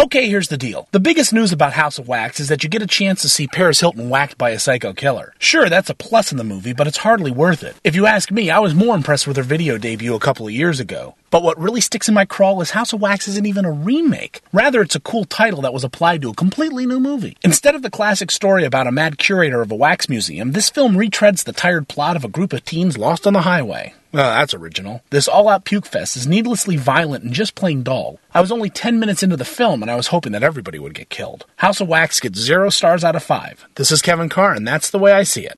Okay, here's the deal. The biggest news about House of Wax is that you get a chance to see Paris Hilton whacked by a psycho killer. Sure, that's a plus in the movie, but it's hardly worth it. If you ask me, I was more impressed with her video debut a couple of years ago. But what really sticks in my craw is House of Wax isn't even a remake. Rather, it's a cool title that was applied to a completely new movie. Instead of the classic story about a mad curator of a wax museum, this film retreads the tired plot of a group of teens lost on the highway. Well, that's original. This all-out puke fest is needlessly violent and just plain dull. I was only 10 minutes into the film, and I was hoping that everybody would get killed. House of Wax gets 0 stars out of 5. This is Kevin Carr, and that's the way I see it.